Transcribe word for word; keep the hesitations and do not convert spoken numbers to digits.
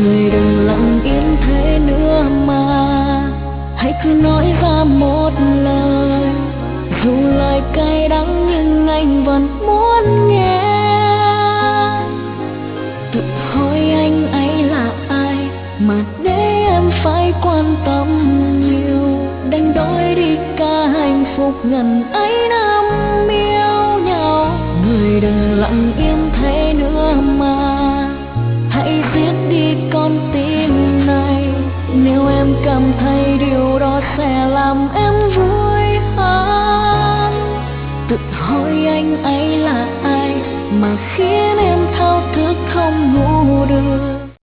Người đừng lặng yên thế nữa mà hãy cứ nói ra một lời, dù lời cay đắng nhưng anh vẫn muốn nghe. Tự hỏi anh ấy là ai mà để em phải quan tâm nhiều, đánh đổi đi cả hạnh phúc ngần ấy năm yêu nhau. Người đừng lặng im thế nữa mà hãy giết đi con tim này, nếu em cảm thấy điều đó sẽ làm em